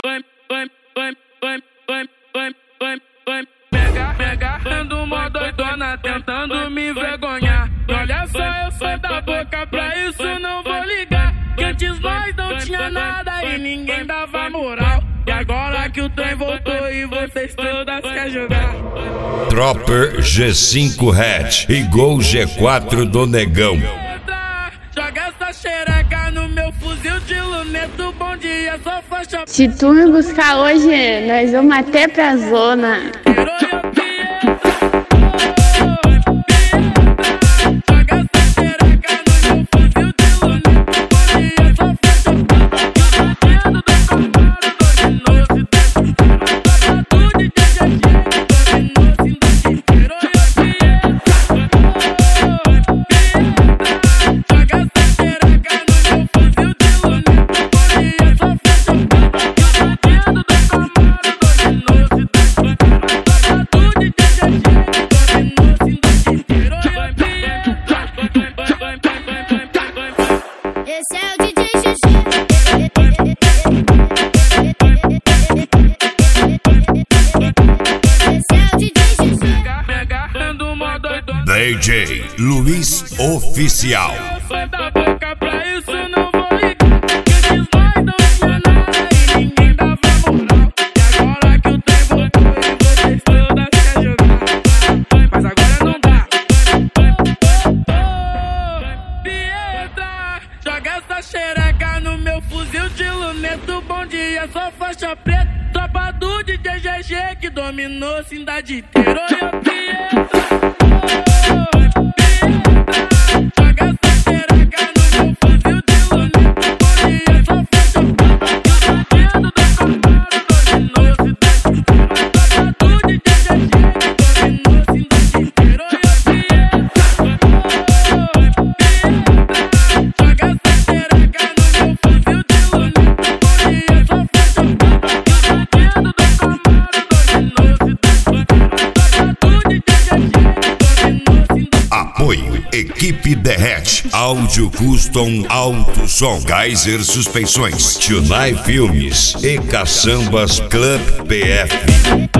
Pegando mó doidona, tentando me envergonhar. Olha só, eu sou da boca, pra isso não vou ligar. Que antes nós não tinha nada e ninguém dava moral. E agora que o trem voltou e vocês todas querem jogar. Dropper G5 Hatch e Gol G4 do Negão. Joga essa xereca no meu fuzil de luneta. Bom dia, só faixa. Se tu me buscar hoje, nós vamos até pra zona. Esse é o DJ Xixi. Esse é o DJ Xixi. DJ Luiz Oficial. Sai da boca, pra isso não vou ligar. Que antes nós não tinha nada e ninguém dava moral. E agora que o trem voltou e vocês todas querem jogar. Mas agora não dá. Pietra, joga essa xereca no meu fuzil de luneta. Bom dia, só faixa preta. Tropa do DJ GG que dominou a cidade inteira. Oi, Pietra. Apoio Equipe Derrete, Áudio Custom Alto Som, Kaiser Suspensões, Tunai Filmes e Caçambas Club PF.